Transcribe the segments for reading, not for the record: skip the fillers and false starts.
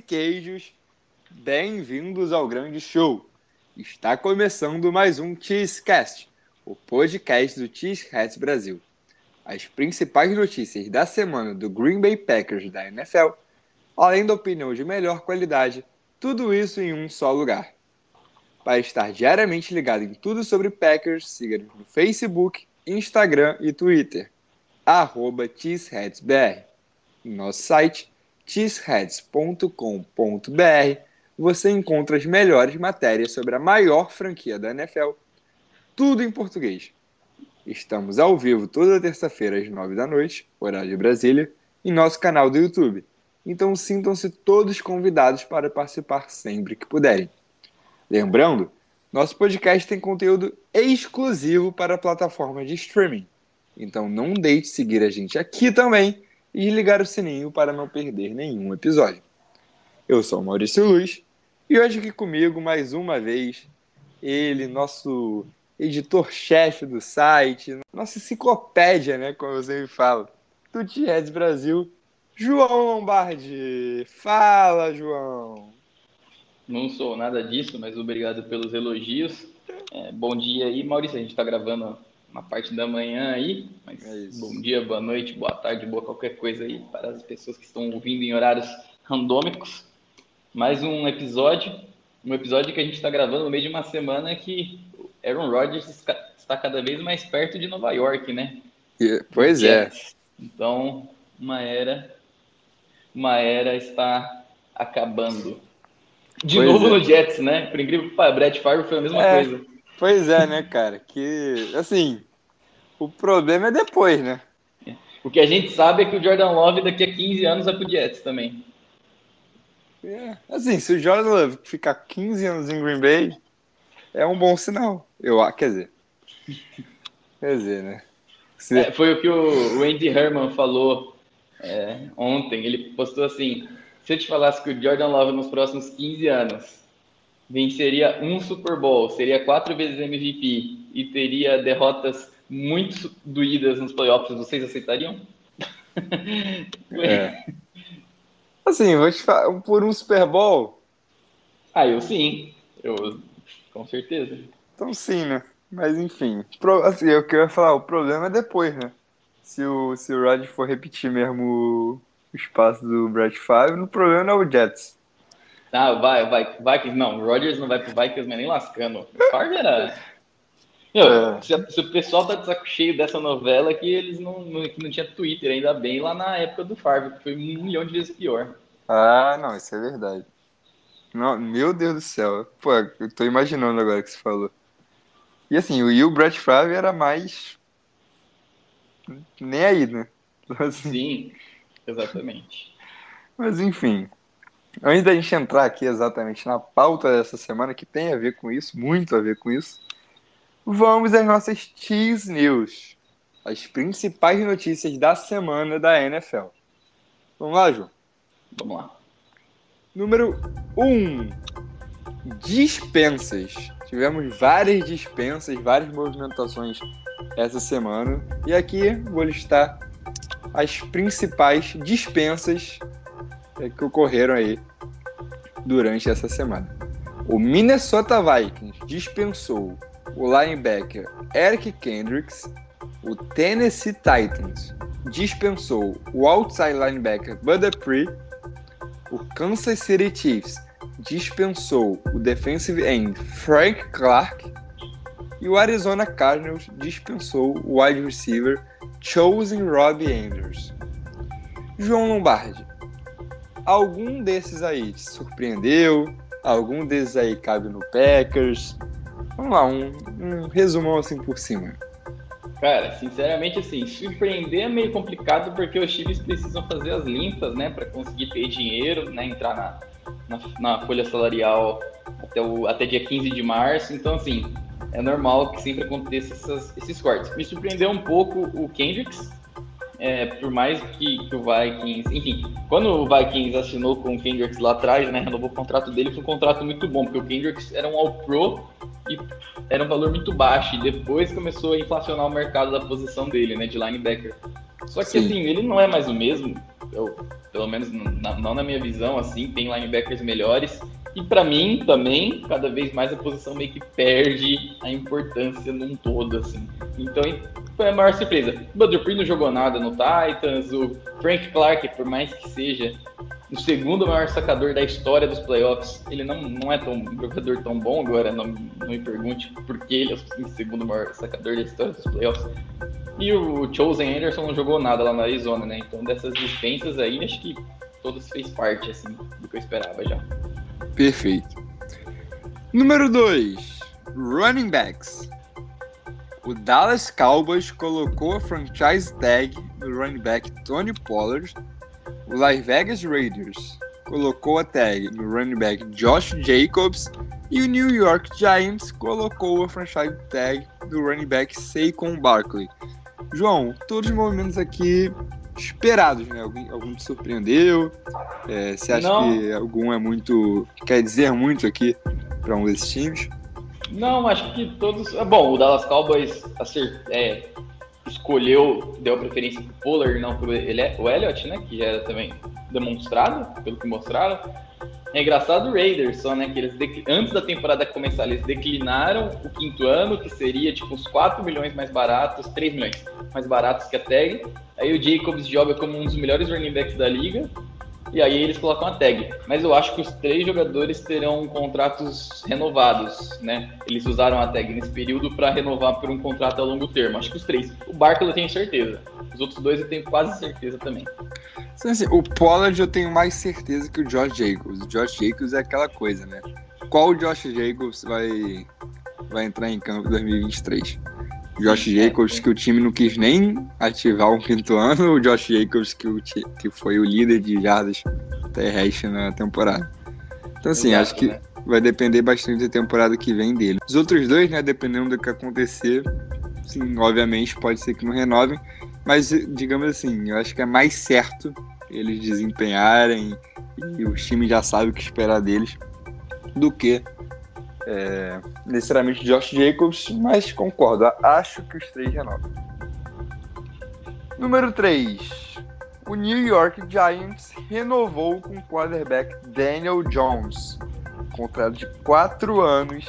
queijos, bem-vindos ao grande show. Está começando mais um Cheesecast, o podcast do Cheeseheads Brasil. As principais notícias da semana do Green Bay Packers da NFL, além da opinião de melhor qualidade, tudo isso em um só lugar. Para estar diariamente ligado em tudo sobre Packers, siga-nos no Facebook, Instagram e Twitter, @cheeseheadsbr. Em nosso site, cheeseheads.com.br, você encontra as melhores matérias sobre a maior franquia da NFL, tudo em português. Estamos ao vivo toda terça-feira às 9 da noite, horário de Brasília, em nosso canal do YouTube. Então sintam-se todos convidados para participar sempre que puderem. Lembrando, nosso podcast tem conteúdo exclusivo para a plataforma de streaming. Então não deixe de seguir a gente aqui também e ligar o sininho para não perder nenhum episódio. Eu sou o Maurício Luiz e hoje aqui comigo, mais uma vez, ele, nosso editor-chefe do site, nossa enciclopédia, né, como eu sempre falo, do Cheeseheads Brasil, João Lombardi. Fala, João! Não sou nada disso, mas obrigado pelos elogios. Bom dia aí, Maurício, a gente está gravando uma parte da manhã aí, mas bom dia, boa noite, boa tarde, boa qualquer coisa aí para as pessoas que estão ouvindo em horários randômicos. Mais um episódio que a gente está gravando no meio de uma semana que Aaron Rodgers está cada vez mais perto de Nova York, né? Pois é. Então, uma era está acabando. De novo no Jets, né? Por incrível que pareça, Brett Favre foi a mesma coisa. Pois é, né, cara? Que, assim, o problema é depois, né? O que a gente sabe é que o Jordan Love daqui a 15 anos vai pro Jets também. Assim, se o Jordan Love ficar 15 anos em Green Bay, é um bom sinal. Quer dizer, né? Foi o que o Andy Herman falou ontem. Ele postou assim: se eu te falasse que o Jordan Love nos próximos 15 anos venceria um Super Bowl, seria 4 vezes MVP e teria derrotas muito doídas nos playoffs, vocês aceitariam? Assim, vou te falar, por um Super Bowl? Eu sim. Eu, com certeza. Então sim, né? Mas enfim, assim, eu queria falar, o problema é depois, né? Se o Rodgers for repetir mesmo o espaço do Brett Favre, o problema não é o Jets. Vikings, não, o Rodgers não vai pro Vikings, mas nem lascando. O Favre era... Se o pessoal tá de saco cheio dessa novela, que eles não tinha Twitter, ainda bem lá na época do Favre, que foi 1 milhão de vezes pior. Não, isso é verdade. Não, meu Deus do céu. Pô, eu tô imaginando agora que você falou. E assim, o Brett Favre era mais... nem aí, né? Assim. Sim, exatamente. Mas enfim, antes da gente entrar aqui exatamente na pauta dessa semana, que tem a ver com isso, muito a ver com isso, vamos às nossas Cheese News, as principais notícias da semana da NFL. Vamos lá, João? Vamos lá. Número 1. Dispensas. Tivemos várias dispensas, várias movimentações essa semana. E aqui vou listar as principais dispensas que ocorreram aí durante essa semana. O Minnesota Vikings dispensou o linebacker Eric Kendricks. O Tennessee Titans dispensou o outside linebacker Bud Dupree. O Kansas City Chiefs dispensou o defensive end Frank Clark. E o Arizona Cardinals dispensou o wide receiver Chosen Robbie Andrews. João Lombardi, algum desses aí te surpreendeu? Algum desses aí cabe no Packers? Vamos lá, um resumão assim por cima. Cara, sinceramente, assim, surpreender é meio complicado porque os times precisam fazer as limpas, né, para conseguir ter dinheiro, né, entrar na folha salarial até dia 15 de março. Então, assim, é normal que sempre aconteça esses cortes. Me surpreendeu um pouco o Kendricks, por mais que o Vikings... Enfim, quando o Vikings assinou com o Kendricks lá atrás, né, renovou o contrato dele, foi um contrato muito bom, porque o Kendricks era um All-Pro e era um valor muito baixo, e depois começou a inflacionar o mercado da posição dele, né, de linebacker. Só que, assim, ele não é mais o mesmo, pelo menos não na minha visão, assim, tem linebackers melhores. E para mim também, cada vez mais a posição meio que perde a importância num todo, assim. Então foi a maior surpresa. O Bud Dupree não jogou nada no Titans, o Frank Clark, por mais que seja o segundo maior sacador da história dos playoffs, ele não é um jogador tão bom agora, não me pergunte por que ele é o segundo maior sacador da história dos playoffs. E o Chosen Anderson não jogou nada lá na Arizona, né? Então dessas dispensas aí, acho que todas fez parte, assim, do que eu esperava já. Perfeito. Número 2, running backs. O Dallas Cowboys colocou a franchise tag no running back Tony Pollard. O Las Vegas Raiders colocou a tag no running back Josh Jacobs. E o New York Giants colocou a franchise tag do running back Saquon Barkley. João, todos os movimentos aqui esperados, né? Algum te surpreendeu? Você acha que algum quer dizer muito aqui para um desses times? Não, acho que todos... Bom, o Dallas Cowboys deu a preferência pro Pollard, não pro o Elliott, né? Que já era também demonstrado, pelo que mostraram. É engraçado o Raiders, só, né? Que eles, antes da temporada começar, eles declinaram o quinto ano, que seria tipo uns 4 milhões mais baratos, 3 milhões mais baratos que a tag. Aí o Jacobs joga como um dos melhores running backs da liga. E aí eles colocam a tag. Mas eu acho que os 3 jogadores terão contratos renovados, né? Eles usaram a tag nesse período para renovar por um contrato a longo termo. Acho que os 3. O Barkley eu tenho certeza. Os outros 2 eu tenho quase certeza também. Assim, o Pollard eu tenho mais certeza que o Josh Jacobs. O Josh Jacobs é aquela coisa, né? Qual Josh Jacobs vai entrar em campo em 2023? Josh Jacobs, que o time não quis nem ativar o quinto ano, o Josh Jacobs, que foi o líder de jardas terrestres na temporada. Então, assim, acho que vai depender bastante da temporada que vem dele. Os outros 2, né, dependendo do que acontecer, sim, obviamente, pode ser que não renovem, mas, digamos assim, eu acho que é mais certo eles desempenharem e o time já sabe o que esperar deles do que necessariamente Josh Jacobs, mas concordo, acho que os 3 renovam. Número 3, o New York Giants renovou com o quarterback Daniel Jones, contrato de 4 anos,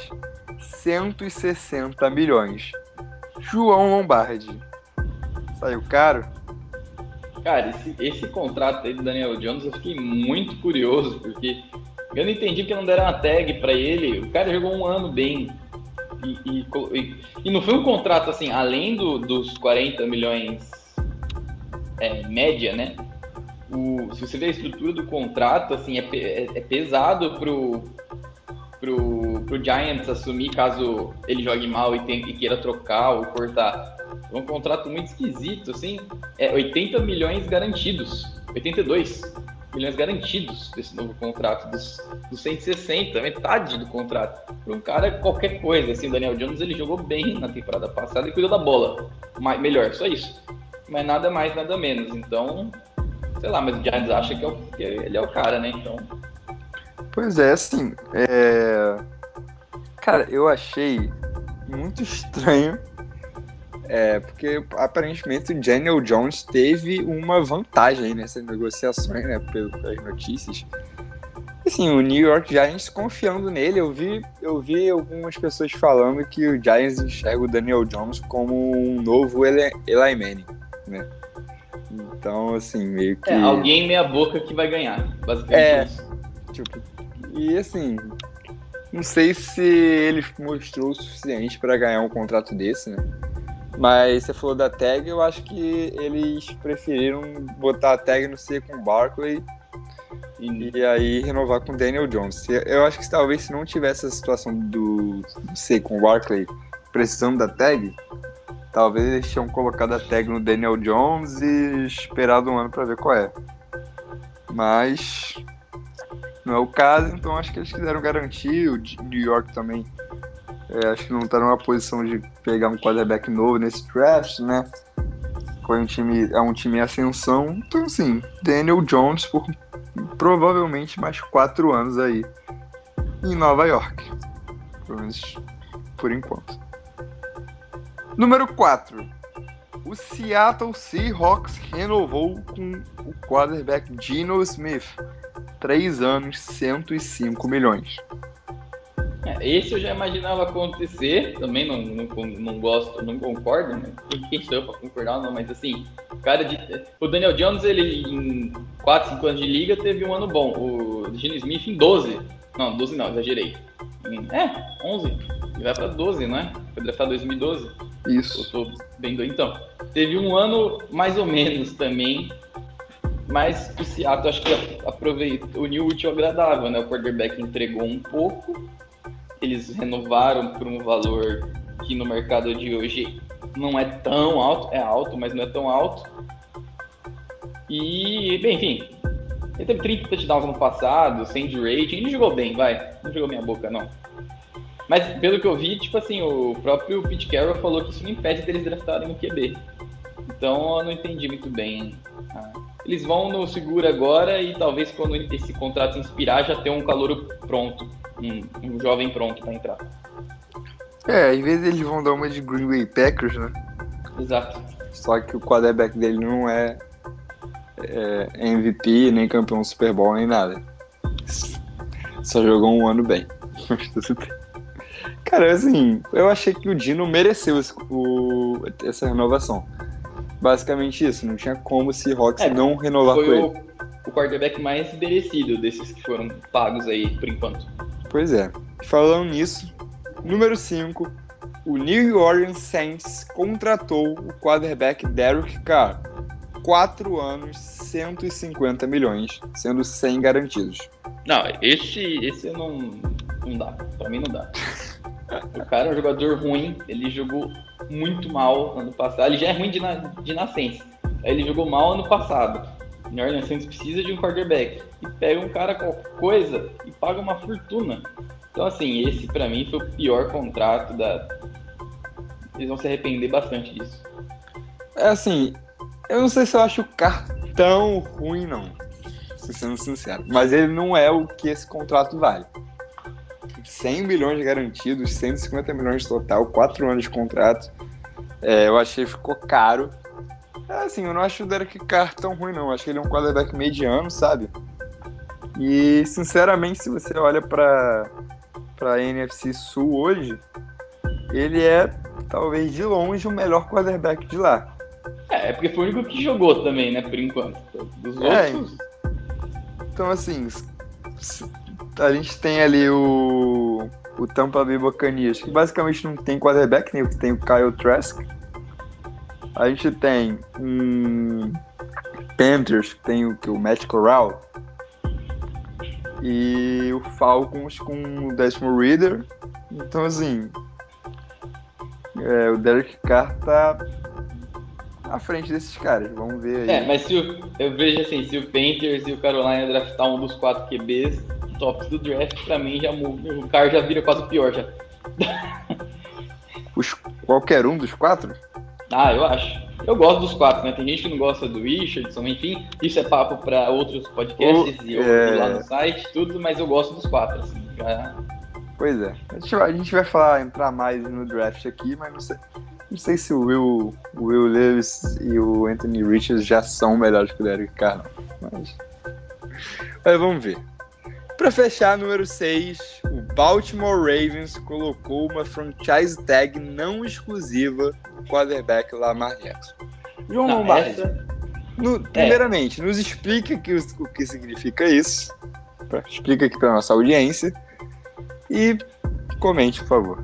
160 milhões. João Lombardi, saiu caro? Cara, esse contrato aí do Daniel Jones eu fiquei muito curioso, porque eu não entendi porque não deram uma tag pra ele. O cara jogou um ano bem. E não foi um contrato assim, além dos 40 milhões média, né? Se você ver a estrutura do contrato, assim, é pesado pro Giants assumir caso ele jogue mal e queira trocar ou cortar. É um contrato muito esquisito, assim. 80 milhões garantidos. 82 milhões garantidos desse novo contrato, dos 160, metade do contrato. Para um cara, qualquer coisa, assim, o Daniel Jones, ele jogou bem na temporada passada e cuidou da bola. Melhor, só isso. Mas nada mais, nada menos. Então, sei lá, mas o Giants acha que ele é o cara, né? Então... Pois é, assim, cara, eu achei muito estranho, porque aparentemente o Daniel Jones teve uma vantagem nessas negociações, né, pelas notícias. Assim, o New York Giants confiando nele, eu vi algumas pessoas falando que o Giants enxerga o Daniel Jones como um novo Eli Manning, né? Então, assim, meio que... alguém meia boca que vai ganhar, basicamente isso. Tipo, e assim, não sei se ele mostrou o suficiente para ganhar um contrato desse, né? Mas você falou da tag, eu acho que eles preferiram botar a tag no Saquon Barkley e aí renovar com o Daniel Jones. Eu acho que talvez se não tivesse a situação do Saquon Barkley precisando da tag, talvez eles tinham colocado a tag no Daniel Jones e esperado um ano para ver qual é. Mas não é o caso, então acho que eles quiseram garantir. O New York também acho que não está numa posição de pegar um quarterback novo nesse draft, né? Foi um time em ascensão. Então, assim, Daniel Jones por provavelmente mais 4 anos aí em Nova York. Pelo menos por enquanto. Número 4. O Seattle Seahawks renovou com o quarterback Geno Smith. 3 anos, 105 milhões. Esse eu já imaginava acontecer, também não gosto, não concordo, né? Quem sou eu pra concordar, não, mas assim, o Daniel Jones, ele em 4, 5 anos de liga teve um ano bom, o Geno Smith em 12 não, exagerei, 11, ele vai pra 12, não é? Foi draftado em 2012. Isso. Eu tô bem doido, então. Teve um ano mais ou menos também, mas o Seattle acho que aproveitou, uniu o útil ao agradável, né? O quarterback entregou um pouco, eles renovaram por um valor que no mercado de hoje não é tão alto, é alto, mas não é tão alto. E, bem, enfim, ele teve 30 touchdowns no passado, 100 de rating, ele jogou bem, não jogou minha boca, não. Mas, pelo que eu vi, tipo assim, o próprio Pete Carroll falou que isso não impede deles draftarem o QB. Então, eu não entendi muito bem. Eles vão no seguro agora e talvez quando esse contrato inspirar já tenha um calouro pronto, um jovem pronto para entrar. Às vezes eles vão dar uma de Green Bay Packers, né? Exato. Só que o quarterback dele não é MVP, nem campeão do Super Bowl, nem nada. Só jogou um ano bem. Cara, assim, eu achei que o Geno mereceu essa renovação. Basicamente isso, não tinha como o Seahawks não renovar com ele. Foi o quarterback mais merecido desses que foram pagos aí, por enquanto. Pois é. Falando nisso, número 5, o New Orleans Saints contratou o quarterback Derek Carr. 4 anos, 150 milhões, sendo 100 garantidos. Não, esse eu não dá. Pra mim não dá. O cara é um jogador ruim, ele jogou muito mal ano passado. Ele já é ruim de nascença. Aí ele jogou mal ano passado. O New Orleans Saints precisa de um quarterback. E pega um cara qualquer coisa e paga uma fortuna. Então, assim, esse pra mim foi o pior contrato Eles vão se arrepender bastante disso. Assim, eu não sei se eu acho o Carr tão ruim, não. Sendo sincero. Mas ele não é o que esse contrato vale. 100 milhões garantidos, 150 milhões total, 4 anos de contrato. Eu achei que ficou caro. Assim, eu não acho o Derek Carr tão ruim, não. Eu acho que ele é um quarterback mediano, sabe? E, sinceramente, se você olha pra NFC Sul hoje, ele é, talvez, de longe, o melhor quarterback de lá. Porque foi o único que jogou também, né, por enquanto. Dos outros... Então, assim, a gente tem ali o Tampa Bay Buccaneers, que basicamente não tem quarterback, nem tem o Kyle Trask. A gente tem Panthers, que tem o Matt Corral. E o Falcons com o Desmond Ridder. Então, assim, o Derek Carr tá à frente desses caras. Vamos ver aí. Mas eu vejo assim, se o Panthers e o Carolina draftar um dos 4 QBs tops do draft, pra mim já muda. O Carr já vira quase pior já. Qualquer um dos 4? Eu acho. Eu gosto dos 4, né? Tem gente que não gosta do Richardson, enfim. Isso é papo pra outros podcasts e eu lá no site, tudo, mas eu gosto dos 4, assim. Pois é. A gente vai entrar mais no draft aqui, mas não sei se o Will Levis e o Anthony Richards já são melhores que o Derek Carr, mas vamos ver. Para fechar, número 6, o Baltimore Ravens colocou uma franchise tag não exclusiva no quarterback Lamar Jackson. João Lombardi, primeiramente, nos explica o que significa isso. Explica aqui para nossa audiência e comente, por favor.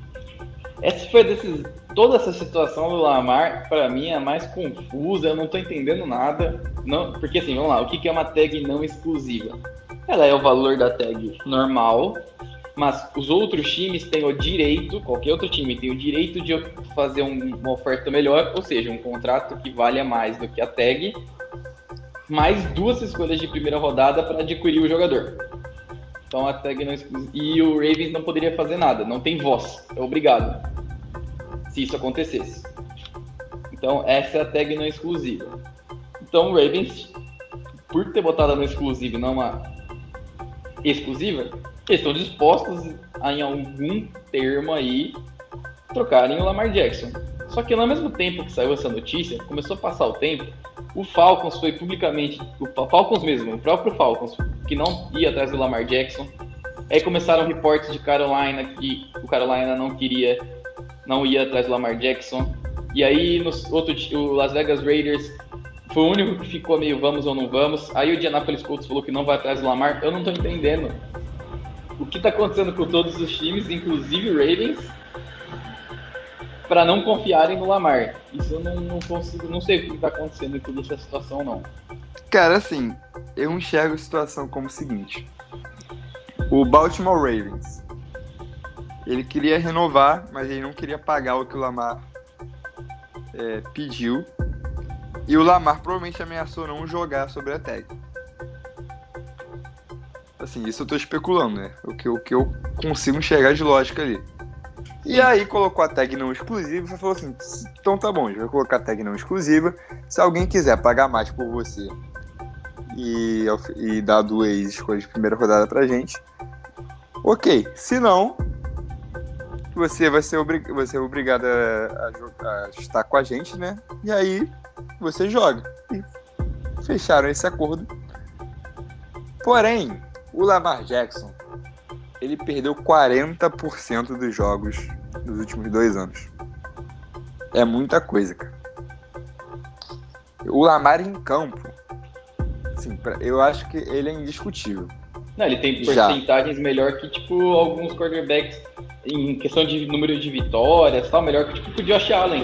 Toda essa situação do Lamar, para mim, é a mais confusa. Eu não tô entendendo nada. Não, porque assim, vamos lá, o que é uma tag não exclusiva? Ela é o valor da tag normal, mas os outros times têm o direito, qualquer outro time tem o direito de fazer uma oferta melhor, ou seja, um contrato que valha mais do que a tag, mais 2 escolhas de primeira rodada para adquirir o jogador. Então a tag não é exclusiva. E o Ravens não poderia fazer nada, não tem voz, é obrigado, se isso acontecesse. Então essa é a tag não exclusiva. Então o Ravens, por ter botado a não exclusiva e não uma exclusiva, eles estão dispostos a, em algum termo aí, trocarem o Lamar Jackson. Só que ao mesmo tempo que saiu essa notícia, começou a passar o tempo, o Falcons foi publicamente, o Falcons mesmo, o próprio Falcons, que não ia atrás do Lamar Jackson. Aí começaram reportes de Carolina que o Carolina não ia atrás do Lamar Jackson. E aí o Las Vegas Raiders foi o único que ficou meio vamos ou não vamos. Aí o Indianapolis Colts falou que não vai atrás do Lamar. Eu não tô entendendo o que tá acontecendo com todos os times, inclusive o Ravens, para não confiarem no Lamar. Isso eu não consigo, não sei o que tá acontecendo em toda essa situação, não. Cara, assim, eu enxergo a situação como o seguinte. O Baltimore Ravens, ele queria renovar, mas ele não queria pagar o que o Lamar pediu. E o Lamar provavelmente ameaçou não jogar sobre a tag. Assim, isso eu tô especulando, né? O que eu consigo enxergar de lógica ali. E aí colocou a tag não exclusiva e falou assim, então tá bom, a gente vai colocar a tag não exclusiva. Se alguém quiser pagar mais por você e dar 2 escolhas de primeira rodada pra gente, ok. Se não, você vai ser obrigado a estar com a gente, né? E aí você joga. E fecharam esse acordo. Porém, o Lamar Jackson, ele perdeu 40% dos jogos nos últimos 2 anos. É muita coisa, cara. O Lamar em campo, assim, eu acho que ele é indiscutível. Não, ele tem porcentagens melhor que, tipo, alguns quarterbacks em questão de número de vitórias, tal, melhor que, tipo, o Josh Allen.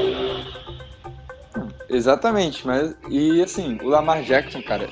Exatamente, mas, e assim, o Lamar Jackson, cara...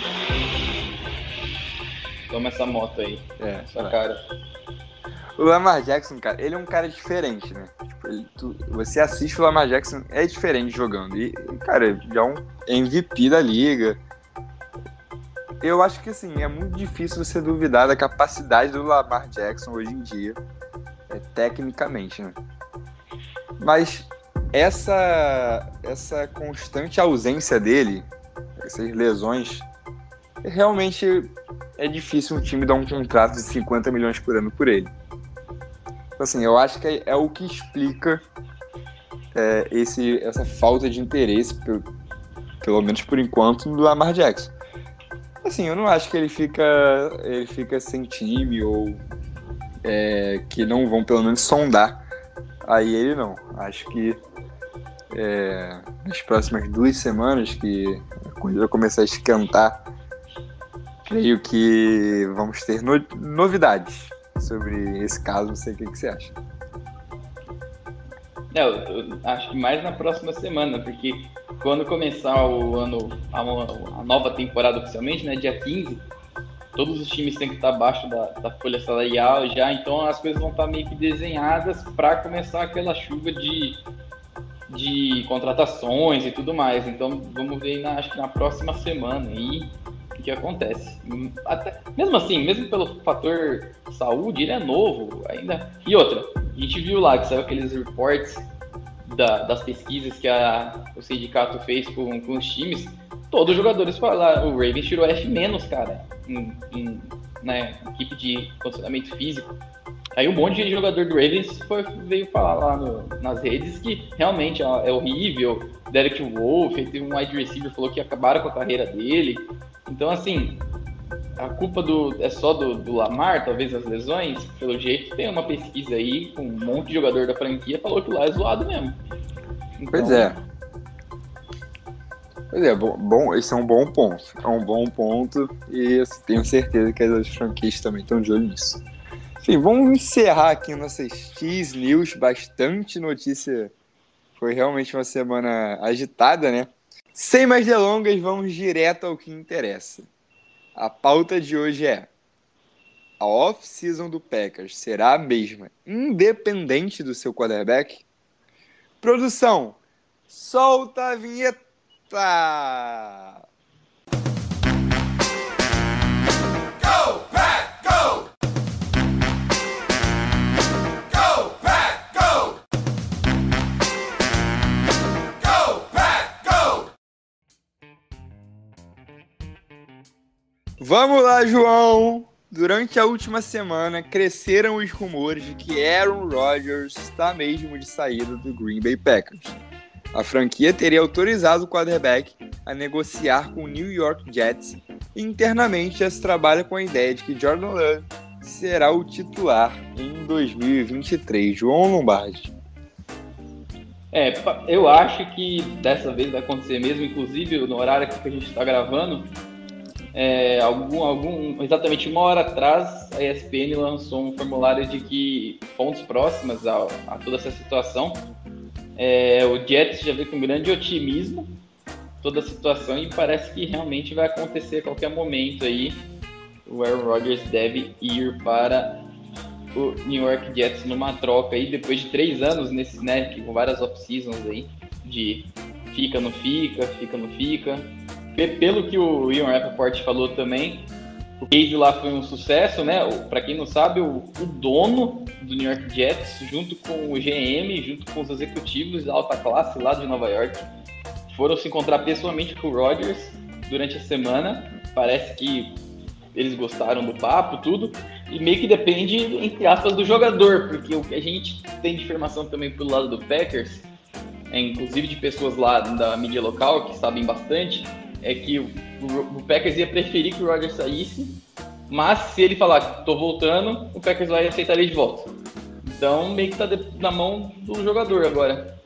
Toma essa moto aí, sua cara. O Lamar Jackson, cara, ele é um cara diferente, né? Tipo, você assiste o Lamar Jackson, é diferente jogando. E, cara, já é um MVP da liga. Eu acho que, assim, é muito difícil você duvidar da capacidade do Lamar Jackson hoje em dia, tecnicamente, né? Mas essa constante ausência dele, essas lesões, realmente é difícil um time dar um contrato de 50 milhões por ano por ele. Assim, eu acho que é o que explica essa falta de interesse, pelo menos por enquanto, do Lamar Jackson. Assim, eu não acho que ele fica sem time ou que não vão pelo menos sondar aí ele não. Acho que nas próximas 2 semanas que a coisa vai começar a esquentar, creio que vamos ter novidades sobre esse caso. Não sei o que você acha. Eu acho que mais na próxima semana, porque quando começar o ano, a nova temporada oficialmente, né, dia 15, todos os times têm que estar abaixo da folha salarial já, então as coisas vão estar meio que desenhadas para começar aquela chuva de contratações e tudo mais. Então vamos ver, acho que na próxima semana aí o que acontece. Mesmo assim, mesmo pelo fator saúde, ele é novo ainda. E outra, a gente viu lá que saiu aqueles reports das pesquisas que o sindicato fez com os times. Todos os jogadores falaram, o Ravens tirou F-, cara, na equipe de condicionamento físico. Aí um monte de jogador do Ravens veio falar lá nas redes que realmente é horrível. Derek Wolfe, teve um wide receiver que falou que acabaram com a carreira dele. Então, assim, a culpa é só do Lamar, talvez as lesões. Pelo jeito, tem uma pesquisa aí com um monte de jogador da franquia falou que lá é zoado mesmo. Então, Pois é, esse é um bom ponto. É um bom ponto e eu tenho certeza que as franquias também estão de olho nisso. Enfim, vamos encerrar aqui nossas X News. Bastante notícia. Foi realmente uma semana agitada, né? Sem mais delongas, vamos direto ao que interessa. A pauta de hoje é: a off-season do Packers será a mesma, independente do seu quarterback? Produção, solta a vinheta! Go, Pack, go! Go, Pack, go! Go, Pack, go! Vamos lá, João! Durante a última semana, cresceram os rumores de que Aaron Rodgers está mesmo de saída do Green Bay Packers. A franquia teria autorizado o quarterback a negociar com o New York Jets e internamente já se trabalha com a ideia de que Jordan Love será o titular em 2023. João Lombardi. Eu acho que dessa vez vai acontecer mesmo, inclusive no horário que a gente está gravando, exatamente uma hora atrás, a ESPN lançou um formulário de que fontes próximas a toda essa situação, o Jets já vê com grande otimismo toda a situação e parece que realmente vai acontecer a qualquer momento aí. O Aaron Rodgers deve ir para o New York Jets numa troca aí, depois de 3 anos nesse, né, com várias off-seasons aí, de fica, não fica. Pelo que o Ian Rapoport falou também, o case lá foi um sucesso, né? Para quem não sabe, o dono do New York Jets, junto com o GM, junto com os executivos da alta classe lá de Nova York, foram se encontrar pessoalmente com o Rodgers durante a semana. Parece que eles gostaram do papo, tudo, e meio que depende, entre aspas, do jogador, porque o que a gente tem de informação também pelo lado do Packers, inclusive de pessoas lá da mídia local que sabem bastante, é que o Packers ia preferir que o Rodgers saísse, mas se ele falar que tô voltando, o Packers vai aceitar ele de volta. Então meio que tá na mão do jogador agora.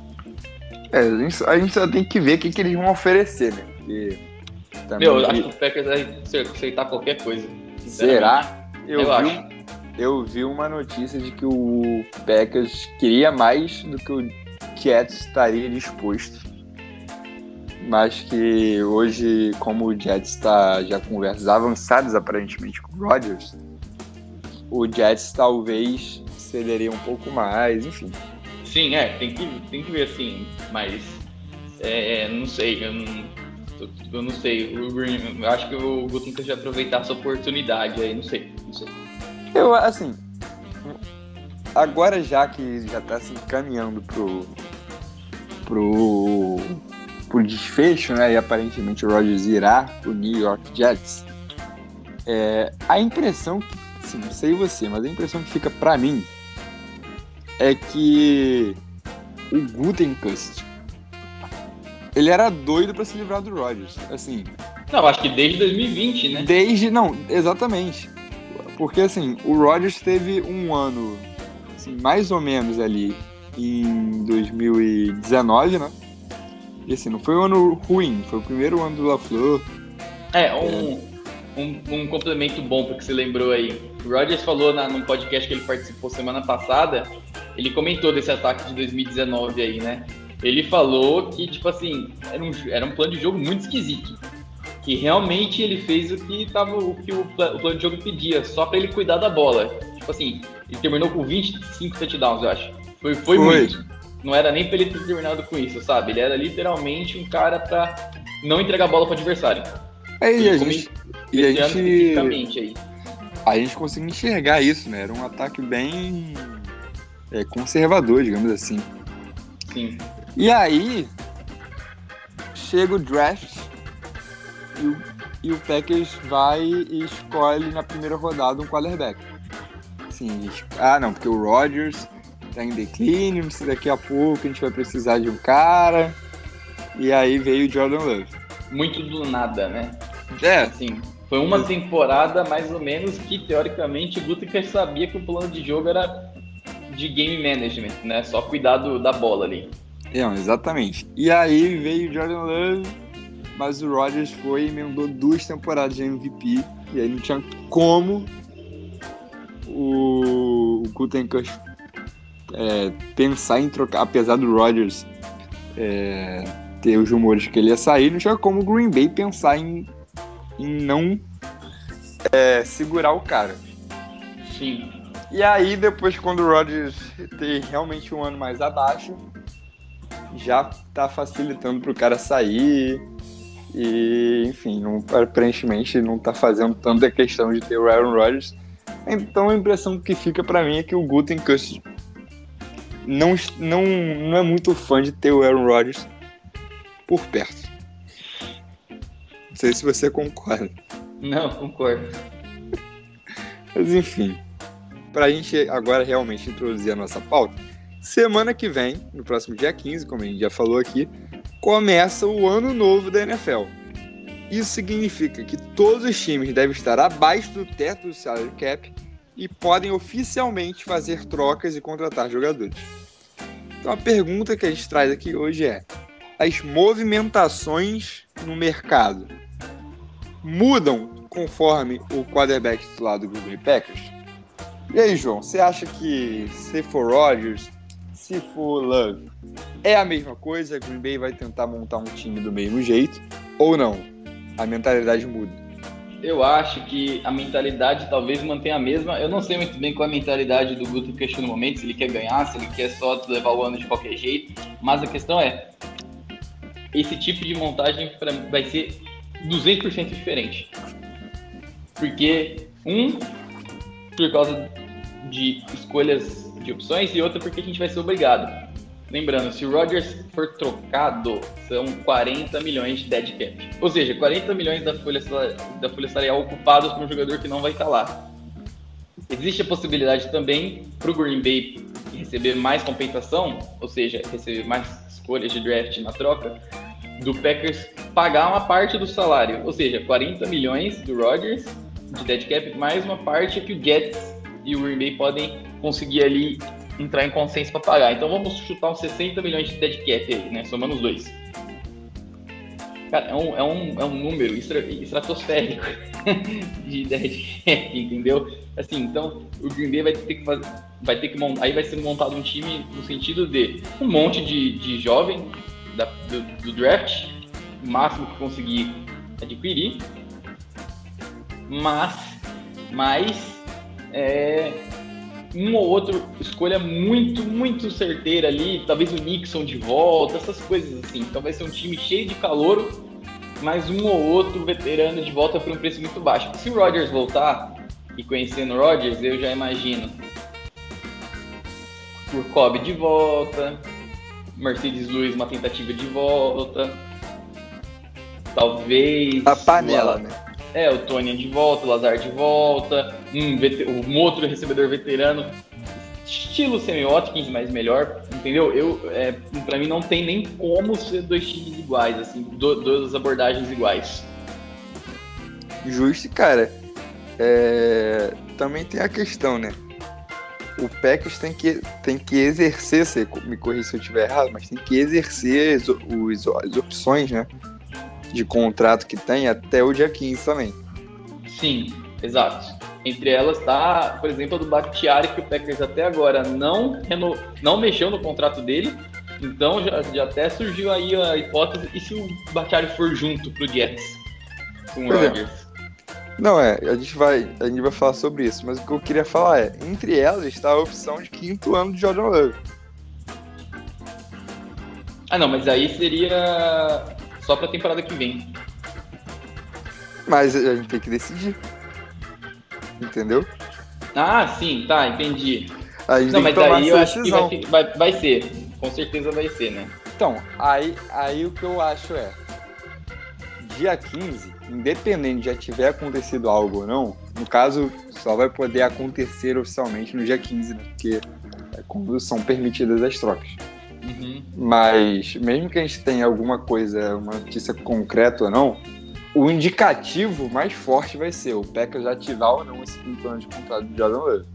A gente só tem que ver o que eles vão oferecer, né? Porque eu acho que o Packers vai aceitar qualquer coisa. Será? acho. Eu vi uma notícia de que o Packers queria mais do que o Jets estaria disposto. Mas que hoje, como o Jets está já conversas avançadas aparentemente com o Rodgers, o Jets talvez cederia um pouco mais, enfim. Sim, tem que ver assim, mas não sei, eu não sei. Eu acho que o Gutekunst vai aproveitar essa oportunidade aí, não sei. Eu, assim, agora já que já está se encaminhando pro desfecho, né, e aparentemente o Rodgers irá pro New York Jets, a impressão que, assim, não sei você, mas a impressão que fica pra mim é que o Gutekunst, ele era doido pra se livrar do Rodgers, assim. Não, acho que desde 2020, né? Não, exatamente. Porque, assim, o Rodgers teve um ano, assim, mais ou menos ali em 2019, né? E assim, não foi um ano ruim, foi o primeiro ano do LaFleur. Um complemento bom porque você lembrou aí. O Rodgers falou num podcast que ele participou semana passada, ele comentou desse ataque de 2019 aí, né? Ele falou que, tipo assim, era um plano de jogo muito esquisito. Que realmente ele fez o que o plano de jogo pedia, só pra ele cuidar da bola. Tipo assim, ele terminou com 25 touchdowns, eu acho. Foi muito. Não era nem pra ele ter terminado com isso, sabe? Ele era literalmente um cara pra não entregar a bola pro adversário. A gente conseguiu enxergar isso, né? Era um ataque bem conservador, digamos assim. Sim. E aí, chega o draft e o Packers vai e escolhe na primeira rodada um quarterback. Assim, porque o Rodgers tá em declínio, daqui a pouco a gente vai precisar de um cara. E aí veio o Jordan Love. Muito do nada, né? Assim, foi uma temporada mais ou menos que, teoricamente, o Gutekunst sabia que o plano de jogo era de game management, né? Só cuidar da bola ali. Exatamente. E aí veio o Jordan Love, mas o Rodgers foi e emendou 2 temporadas de MVP. E aí não tinha como o Gutekunst pensar em trocar, apesar do Rodgers ter os rumores que ele ia sair, não tinha como o Green Bay pensar em não segurar o cara. Sim. E aí depois, quando o Rodgers tem realmente um ano mais abaixo, já tá facilitando pro cara sair e, enfim, aparentemente não tá fazendo tanta questão de ter o Aaron Rodgers. Então a impressão que fica pra mim é que o Gutekunst não é muito fã de ter o Aaron Rodgers por perto. Não sei se você concorda. Não, concordo. Mas enfim, para a gente agora realmente introduzir a nossa pauta, semana que vem, no próximo dia 15, como a gente já falou aqui, começa o ano novo da NFL. Isso significa que todos os times devem estar abaixo do teto do salary cap e podem oficialmente fazer trocas e contratar jogadores. Então a pergunta que a gente traz aqui hoje é: as movimentações no mercado mudam conforme o quarterback titular do Green Bay Packers? E aí, João, você acha que se for Rodgers, se for Love, é a mesma coisa? Green Bay vai tentar montar um time do mesmo jeito ou não? A mentalidade muda. Eu acho que a mentalidade talvez mantenha a mesma. Eu não sei muito bem qual é a mentalidade do Guto Castilho no momento, se ele quer ganhar, se ele quer só levar o ano de qualquer jeito. Mas a questão é, esse tipo de montagem vai ser 200% diferente. Porque, por causa de escolhas de opções, e outra porque a gente vai ser obrigado. Lembrando, se o Rodgers for trocado, são 40 milhões de dead cap. Ou seja, 40 milhões da folha salarial ocupados por um jogador que não vai estar lá. Existe a possibilidade também para o Green Bay receber mais compensação, ou seja, receber mais escolhas de draft na troca, do Packers pagar uma parte do salário. Ou seja, 40 milhões do Rodgers de dead cap, mais uma parte que o Jets e o Green Bay podem conseguir ali entrar em consenso para pagar. Então vamos chutar uns 60 milhões de dead cap aí, né? Somando os dois. Cara, é um número estratosférico de dead cap, entendeu? Assim, então o Green Bay vai ter que montar, aí vai ser montado um time no sentido de um monte de jovem do draft, o máximo que conseguir adquirir, mas uma ou outra escolha muito certeira ali, talvez o Nixon de volta, essas coisas assim. Então vai ser um time cheio de calouro, mas um ou outro veterano de volta por um preço muito baixo. Se o Rodgers voltar, e conhecendo o Rodgers, eu já imagino o Cobb de volta, Mercedes Lewis uma tentativa de volta, talvez a panela, né? O Tony de volta, o Lazar de volta, um outro recebedor veterano, estilo Sammy Watkins, mas melhor, entendeu? Pra mim não tem nem como ser dois times iguais, assim, duas abordagens iguais. Justo, cara. Também tem a questão, né? O Packers tem que exercer, você me corrija se eu estiver errado, mas tem que exercer as opções, né, de contrato que tem até o dia 15 também. Sim, exato. Entre elas está, por exemplo, a do Bakhtiari, que o Packers até agora não mexeu no contrato dele. Então já até surgiu aí a hipótese, e se o Bakhtiari for junto pro Jets com o Rodgers? Não, a gente vai falar sobre isso, mas o que eu queria falar é, entre elas está a opção de 5º ano de Jordan Love. Não, mas aí seria só pra temporada que vem. Mas a gente tem que decidir. Entendeu? Sim, tá, entendi. A gente tem que tomar aí essa eu acho decisão. que vai ser. Com certeza vai ser, né? Então, aí o que eu acho é, dia 15, independente de já tiver acontecido algo ou não, no caso, só vai poder acontecer oficialmente no dia 15, né? Porque é quando são permitidas as trocas. Uhum. Mas, mesmo que a gente tenha alguma coisa, uma notícia concreta ou não, o indicativo mais forte vai ser o Packers ativar ou não esse 5º ano de contrato de Jordan Love.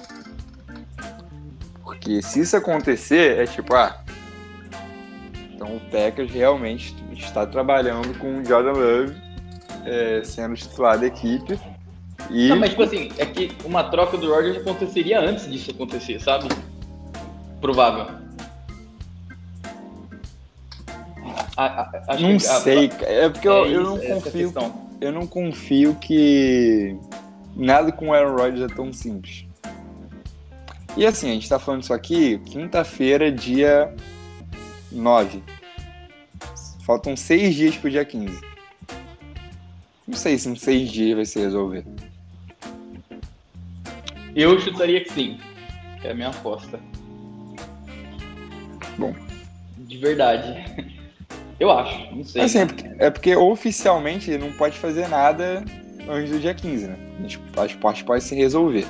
Porque se isso acontecer, é tipo, então o Packers realmente está trabalhando com o Jordan Love sendo titular da equipe. Não, mas tipo assim, é que uma troca do Rodgers aconteceria antes disso acontecer, sabe? Provável. Não sei, é porque eu não confio que nada com o Aaron Rodgers é tão simples. E assim, a gente tá falando isso aqui quinta-feira, dia 9. Faltam 6 dias pro dia 15. Não sei se em 6 dias vai se resolver. Eu chutaria que sim. É a minha aposta. Bom. De verdade. Eu acho, não sei. Assim, é porque oficialmente ele não pode fazer nada antes do dia 15, né? A esporte pode se resolver.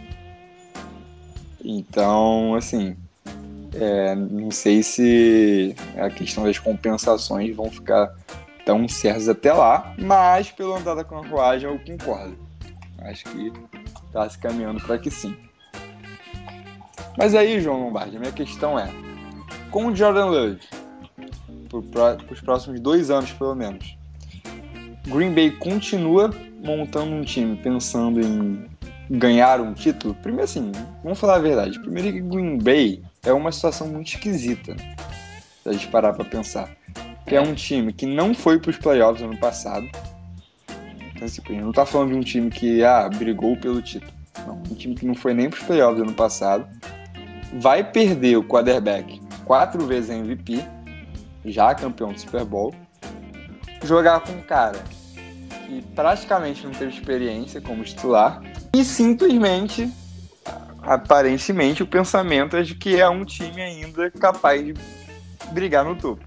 Então, assim, não sei se a questão das compensações vão ficar tão certas até lá, mas pelo andar da carruagem eu concordo. Acho que tá se caminhando para que sim. Mas aí, João Lombardi, a minha questão é, com o Jordan Love, para os próximos 2 anos pelo menos, Green Bay continua montando um time pensando em ganhar um título? Primeiro assim, vamos falar a verdade. Primeiro que Green Bay é uma situação muito esquisita, né? Se a gente parar para pensar. Que é um time que não foi para os playoffs ano passado. Então, assim, a gente não tá falando de um time que brigou pelo título. Não, um time que não foi nem para os playoffs ano passado. Vai perder o quarterback 4 vezes MVP, já campeão do Super Bowl. Jogar com um cara que praticamente não teve experiência como titular. E simplesmente, aparentemente, o pensamento é de que é um time ainda capaz de brigar no topo.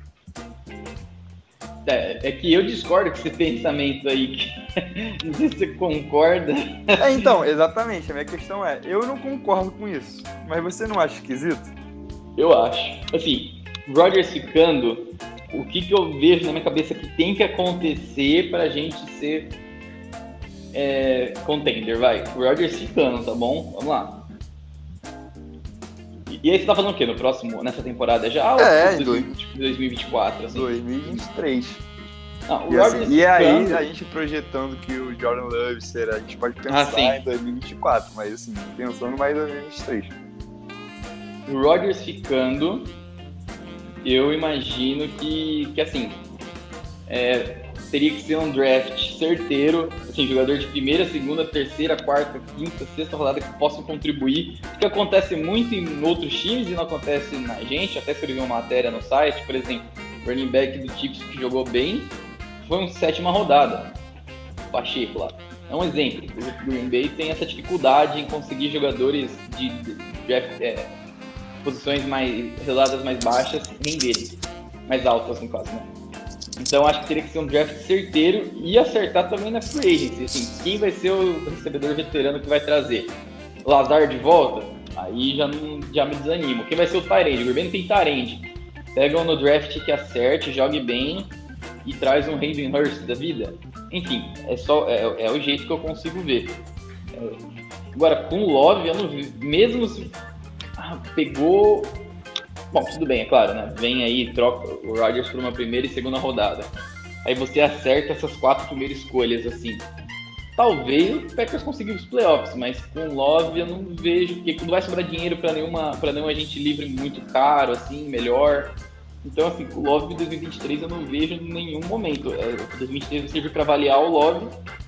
É que eu discordo com esse pensamento aí, que não sei se você concorda. Então, exatamente, a minha questão é, eu não concordo com isso, mas você não acha esquisito? Eu acho. Assim, Rodgers ficando, o que eu vejo na minha cabeça que tem que acontecer pra gente ser contender, vai. O Rodgers ficando, tá bom? Vamos lá. E aí você tá falando o quê? Nessa temporada já? Em 2024, assim? 2023. Não, e aí, a gente projetando que o Jordan Love será, a gente pode pensar em 2024, mas assim, pensando mais em 2023. O Rodgers ficando, eu imagino que assim, teria que ser um draft certeiro, assim, jogador de primeira, segunda, terceira, quarta, quinta, sexta rodada que possam contribuir, que acontece muito em outros times e não acontece na gente. Até escrevi uma matéria no site, por exemplo, o running back do Chiefs que jogou bem, foi uma 7ª rodada, Pacheco lá. É um exemplo, o Green Bay tem essa dificuldade em conseguir jogadores de draft, posições rodadas mais baixas renderem, mais altas no caso, né? Então acho que teria que ser um draft certeiro e acertar também na free agency. Assim, quem vai ser o recebedor veterano que vai trazer? Lazar de volta? Aí já me desanimo. Quem vai ser o tight end? O Green Bay não tem tight end. Pega um no draft que acerte, jogue bem e traz um Hayden Hurst da vida. Enfim, é o jeito que eu consigo ver. Agora, com o Love, eu não vi. Mesmo se pegou... Bom, tudo bem, é claro, né? Vem aí, troca o Rodgers por uma primeira e segunda rodada. Aí você acerta essas 4 primeiras escolhas, assim. Talvez o Packers consiga os playoffs, mas com o Love eu não vejo, porque não vai sobrar dinheiro para nenhum agente livre muito caro, assim, melhor. Então, assim, o Love de 2023 eu não vejo em nenhum momento. 2023 serve para avaliar o Love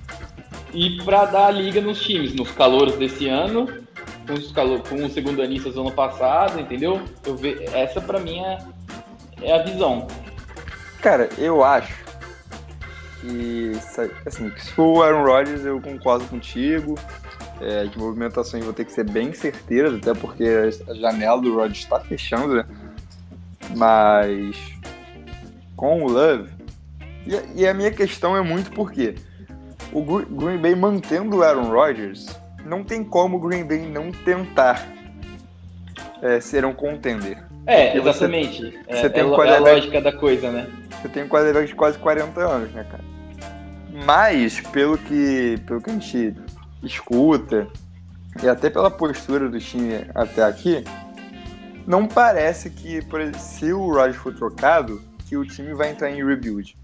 e para dar a liga nos times, nos calouros desse ano, com os segundanistas do ano passado, entendeu? Essa pra mim é a visão. Cara, eu acho que, assim, se for o Aaron Rodgers, eu concordo contigo. As movimentações vão ter que ser bem certeiras, até porque a janela do Rodgers está fechando, né? Mas com o Love, e a minha questão é muito porque o Green Bay mantendo o Aaron Rodgers, não tem como o Green Bay não tentar ser um contender. Exatamente. Você tem a lógica da coisa, né? Você tem um quarterback de quase 40 anos, né, cara? Mas, pelo que a gente escuta, e até pela postura do time até aqui, não parece que, por exemplo, se o Rodgers for trocado, que o time vai entrar em rebuild.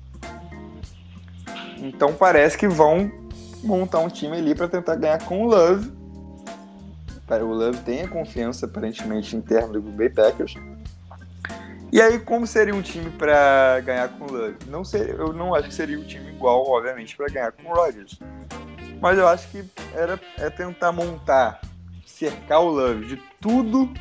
Então parece que vão montar um time ali para tentar ganhar com o Love. O Love tem a confiança, aparentemente, interna do Green Bay Packers. E aí, como seria um time para ganhar com o Love? Eu não acho que seria um time igual, obviamente, para ganhar com o Rodgers. Mas eu acho que é tentar cercar o Love de tudo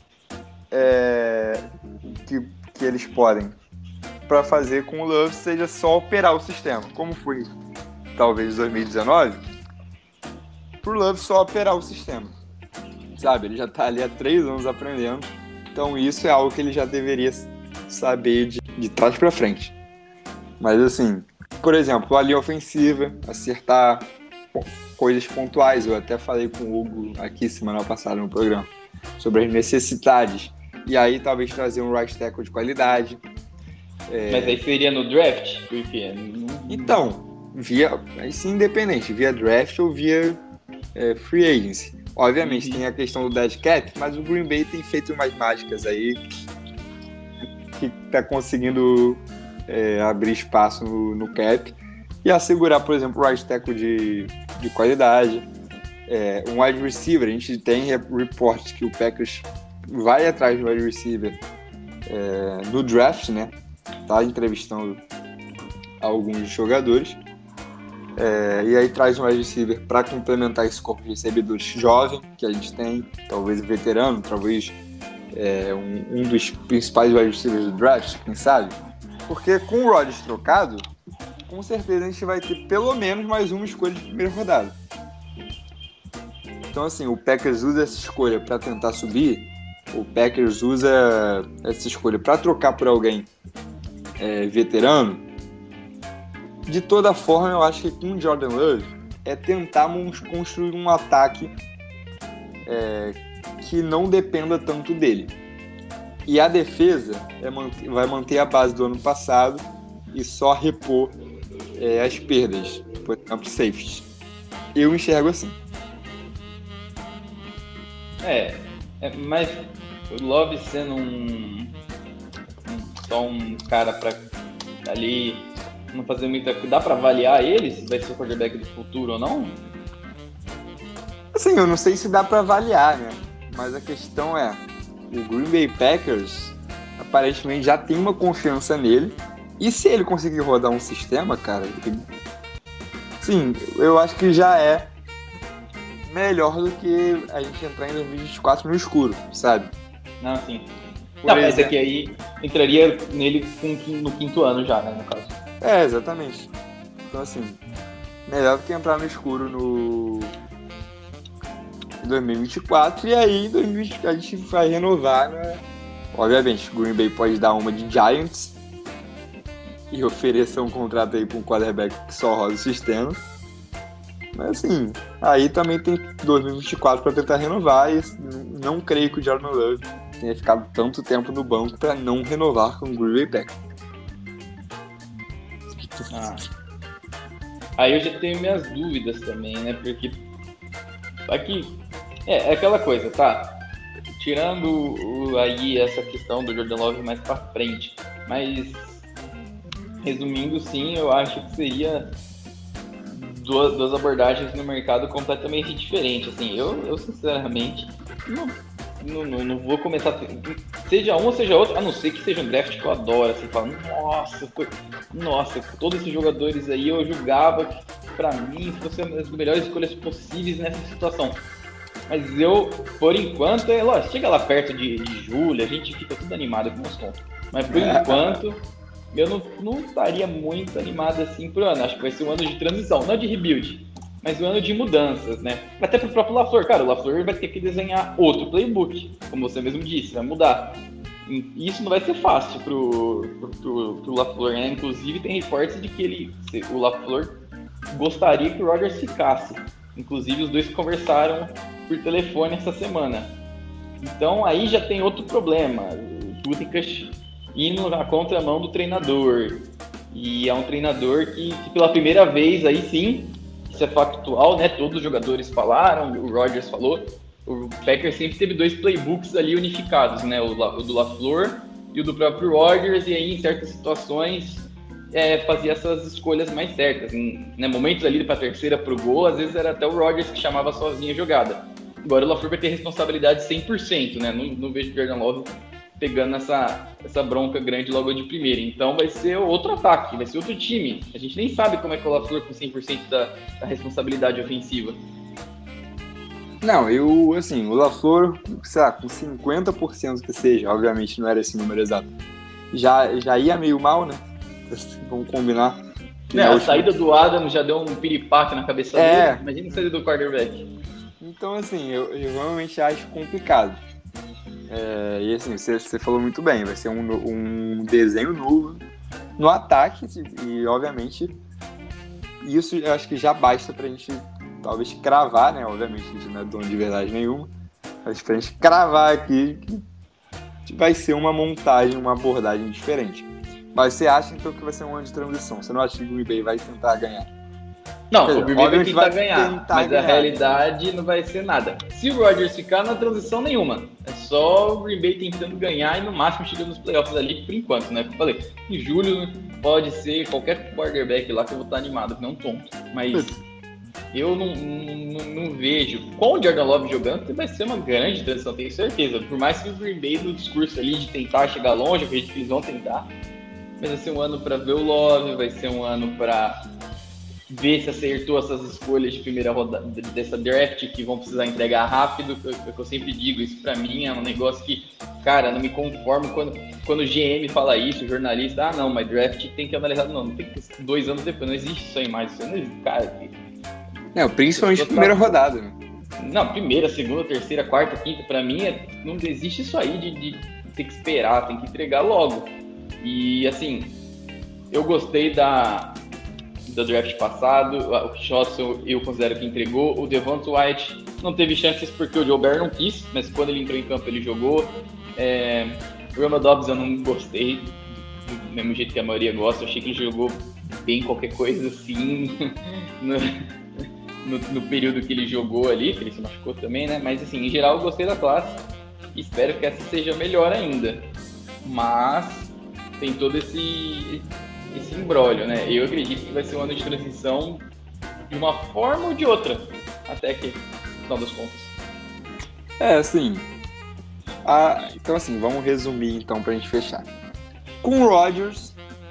que eles podem para fazer com o Love seja só operar o sistema, como foi talvez 2019, pro Love só operar o sistema, sabe? Ele já tá ali há 3 anos aprendendo, então isso é algo que ele já deveria saber de trás para frente. Mas assim, por exemplo, a linha ofensiva, acertar, coisas pontuais. Eu até falei com o Hugo aqui semana passada no programa sobre as necessidades. E aí talvez trazer um right tackle de qualidade. Mas aí seria no draft? Porque... Então, assim, independente, via draft ou via free agency. Obviamente tem a questão do dead cap, mas o Green Bay tem feito umas mágicas aí que tá conseguindo abrir espaço no cap e assegurar, por exemplo, o right tackle de qualidade. Um wide receiver, a gente tem reportes que o Packers vai atrás do wide receiver no draft, né? Tá entrevistando alguns jogadores. E aí traz um wide receiver para complementar esse corpo de recebedores jovem que a gente tem, talvez veterano, talvez um dos principais wide receivers do draft, quem sabe? Porque com o Rodgers trocado, com certeza a gente vai ter pelo menos mais uma escolha de primeira rodada. Então assim, o Packers usa essa escolha para tentar subir, o Packers usa essa escolha para trocar por alguém veterano. De toda forma, eu acho que com o Jordan Love tentar construir um ataque que não dependa tanto dele. E a defesa vai manter a base do ano passado e só repor as perdas, por exemplo, safety. Eu enxergo assim. Mas o Love sendo só um cara pra ali não fazer muita coisa, dá pra avaliar ele se vai ser o quarterback do futuro ou não? Assim, eu não sei se dá pra avaliar, né? Mas a questão o Green Bay Packers aparentemente já tem uma confiança nele, e se ele conseguir rodar um sistema, cara, sim, eu acho que já é melhor do que a gente entrar em 2024 no escuro, sabe? Não, sim. Mas é que aí entraria nele no quinto ano já, né, no caso. Exatamente. Então, assim, melhor do que entrar no escuro no 2024, e aí em 2024 a gente vai renovar, né? Obviamente, o Green Bay pode dar uma de Giants e oferecer um contrato aí para um quarterback que só roda o sistema. Mas assim, aí também tem 2024 para tentar renovar, e não creio que o Jordan Love tenha ficado tanto tempo no banco para não renovar com o Green Bay Packers. Aí eu já tenho minhas dúvidas também, né? Porque aqui é aquela coisa, tá? Tirando aí essa questão do Jordan Love mais pra frente, mas resumindo, sim, eu acho que seria duas abordagens no mercado completamente diferentes. Assim, eu sinceramente não vou começar, seja um ou seja outro, a não ser que seja um draft que eu adoro. Assim, fala, nossa, todos esses jogadores aí eu julgava que pra mim fossem as melhores escolhas possíveis nessa situação. Mas eu, por enquanto, lógico, chega lá perto de julho, a gente fica tudo animado com os contos. Mas por enquanto, eu não estaria muito animado assim pro ano. Acho que vai ser um ano de transição, não de rebuild, mas um ano de mudanças, né? Até pro próprio LaFleur. Cara, o LaFleur vai ter que desenhar outro playbook, como você mesmo disse, vai mudar. E isso não vai ser fácil pro LaFleur, né? Inclusive tem reportes de que o LaFleur gostaria que o Rodgers ficasse. Inclusive os dois conversaram por telefone essa semana. Então aí já tem outro problema. O Gutekunst indo na contramão do treinador. E é um treinador que pela primeira vez, aí sim, isso é factual, né? Todos os jogadores falaram, o Rodgers falou. O Packers sempre teve dois playbooks ali unificados, né? O do LaFleur e o do próprio Rodgers. E aí em certas situações fazia essas escolhas mais certas. Em momentos ali para a terceira pro gol, às vezes era até o Rodgers que chamava sozinho a jogada. Agora o LaFleur vai ter responsabilidade 100%, né? Não vejo o Jordan Love pegando essa bronca grande logo de primeira. Então vai ser outro ataque, vai ser outro time. A gente nem sabe como é que é o LaFleur com 100% da responsabilidade ofensiva. Não, o LaFleur, sei lá, com 50% que seja, obviamente não era esse número exato, já ia meio mal, né? Vamos combinar. A saída do Adam já deu um piripaque na cabeça dele. Imagina a saída do quarterback. Então, assim, eu realmente acho complicado. E assim, você falou muito bem, vai ser um desenho novo no ataque, e obviamente isso eu acho que já basta pra gente talvez cravar, né? Obviamente a gente não é dono de verdade nenhuma, mas pra gente cravar aqui que vai ser uma montagem, uma abordagem diferente. Mas você acha então que vai ser um ano de transição? Você não acha que o Green Bay vai tentar ganhar? Não, Quer o dizer, Green Bay vai obviamente tentar vai ganhar, tentar mas ganhar. a realidade não vai ser nada. Se o Rodgers ficar, na transição nenhuma. É só o Green Bay tentando ganhar e no máximo chegando nos playoffs ali por enquanto, né? Como eu falei, em julho pode ser qualquer quarterback lá que eu vou estar animado, que não tonto. Mas eu não vejo. Com o Jordan Love jogando, vai ser uma grande transição, tenho certeza. Por mais que o Green Bay no discurso ali de tentar chegar longe, eu acredito que eles vão tentar. Mas vai ser um ano para ver o Love, vai ser um ano para ver se acertou essas escolhas de primeira rodada dessa draft que vão precisar entregar rápido, que eu sempre digo, isso pra mim é um negócio que, cara, não me conformo quando o GM fala isso, o jornalista, não, mas draft tem que analisar, não tem que 2 anos depois, não existe isso aí mais, isso não existe, cara. Principalmente primeira rodada, né? Não, primeira, segunda, terceira, quarta, quinta, pra mim não existe isso aí de ter que esperar, tem que entregar logo. E assim, eu gostei do draft passado, o Watson eu considero que entregou, o Devonta White não teve chances porque o Joe Barry não quis, mas quando ele entrou em campo ele jogou. O Romeo Doubs eu não gostei do mesmo jeito que a maioria gosta, eu achei que ele jogou bem qualquer coisa assim no período que ele jogou ali, que ele se machucou também, né? Mas assim, em geral eu gostei da classe, espero que essa seja melhor ainda, mas tem todo esse imbróglio, né? Eu acredito que vai ser um ano de transição de uma forma ou de outra, até que, no final das contas. Assim. Então, assim, vamos resumir então pra gente fechar. Com o Rodgers,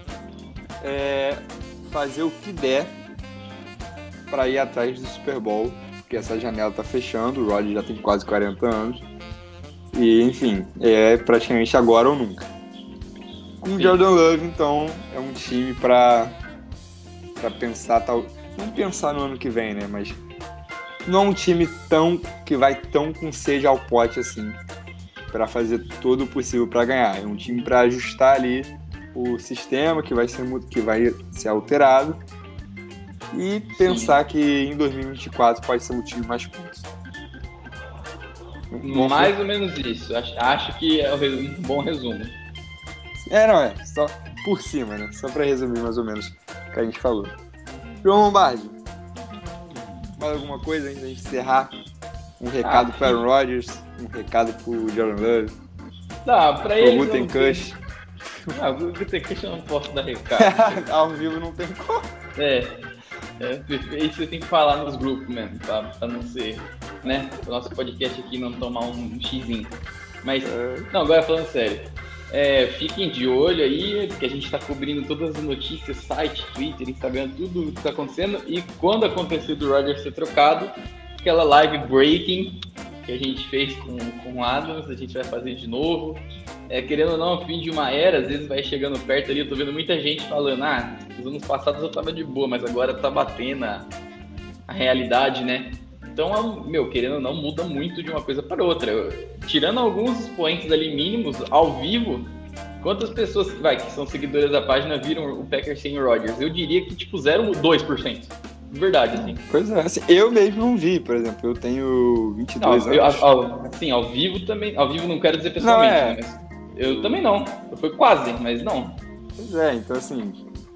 fazer o que der pra ir atrás do Super Bowl, porque essa janela tá fechando, o Rodgers já tem quase 40 anos. E, enfim, é praticamente agora ou nunca. Com o Jordan Love, então, é um time pra pensar, não pensar no ano que vem, né? Mas não é um time que vai tão com sede ao pote assim, pra fazer todo o possível pra ganhar. É um time pra ajustar ali o sistema que vai ser alterado e pensar que em 2024 pode ser um time mais pronto. Mais ou menos isso. Acho que é um bom resumo. Só por cima, né? Só pra resumir mais ou menos o que a gente falou. João Lombardi, mais alguma coisa antes de encerrar? Um recado para o Aaron Rodgers, um recado pro Jordan Love, pra ele. O Gutekunst. O Gutekunst eu não posso dar recado. Ao vivo não tem como. Isso você tem que falar nos grupos mesmo, pra não ser, né? O nosso podcast aqui não tomar um xizinho. Mas, não, agora falando sério. Fiquem de olho aí, que a gente está cobrindo todas as notícias, site, Twitter, Instagram, tudo o que está acontecendo. E quando acontecer do Rodgers ser trocado, aquela live breaking que a gente fez com o Adams, a gente vai fazer de novo. Querendo ou não, fim de uma era, às vezes vai chegando perto ali, eu tô vendo muita gente falando, nos anos passados eu tava de boa, mas agora tá batendo a realidade, né? Então, querendo ou não, muda muito de uma coisa para outra. Tirando alguns expoentes ali mínimos, ao vivo, quantas pessoas que são seguidoras da página viram o Packers sem o Rodgers? Eu diria que, 0,2%. De verdade, assim. Pois é, assim, eu mesmo não vi, por exemplo, eu tenho 22 anos. Ao vivo também, ao vivo não quero dizer pessoalmente, né? Mas eu também não. Eu fui quase, mas não. Pois então assim,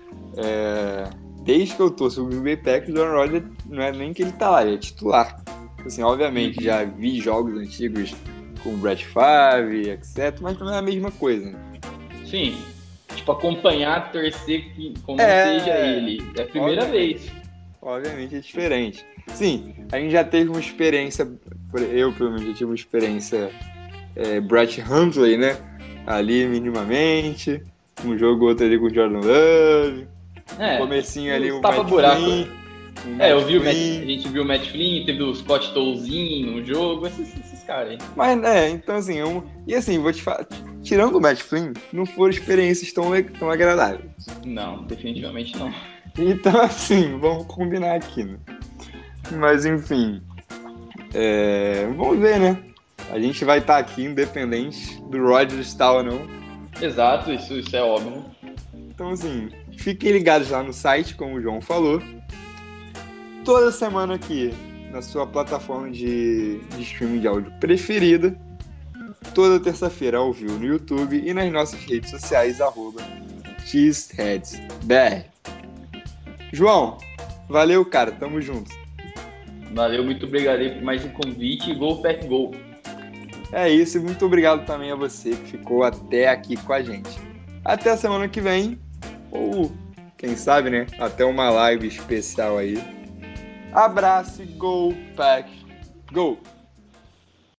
desde que eu torço o Green Bay Packers, o Aaron Rodgers não é nem que ele tá lá, ele é titular. Assim, obviamente, já vi jogos antigos com o Brett Favre, etc, mas não é a mesma coisa. Sim, acompanhar, torcer como seja ele. É a primeira vez. Obviamente é diferente. Sim, a gente já teve uma experiência, eu pelo menos já tive uma experiência Brett Hundley, né? Ali minimamente, um jogo outro ali com o Jordan Love, comecinho ali um Matt Flynn. Eu vi a gente viu o Matt Flynn, teve o Scott Tolzien no jogo, esses caras aí. Mas, então assim, e assim, vou te falar, tirando o Matt Flynn, não foram experiências tão agradáveis. Não, definitivamente não. Então, assim, vamos combinar aqui, né? Mas, enfim, vamos ver, né? A gente vai estar aqui independente do Rodgers estar ou não. Exato, isso é óbvio. Então, assim, fiquem ligados lá no site, como o João falou. toda semana aqui na sua plataforma de streaming de áudio preferida. Toda terça-feira ao vivo no YouTube e nas nossas redes sociais, @cheeseheadsbr. João, valeu, cara. Tamo junto. Valeu, muito obrigado aí por mais um convite. Go Pack Go! É isso, e muito obrigado também a você que ficou até aqui com a gente. Até a semana que vem, ou quem sabe, né? Até uma live especial aí. Abraço e Go Pack Go!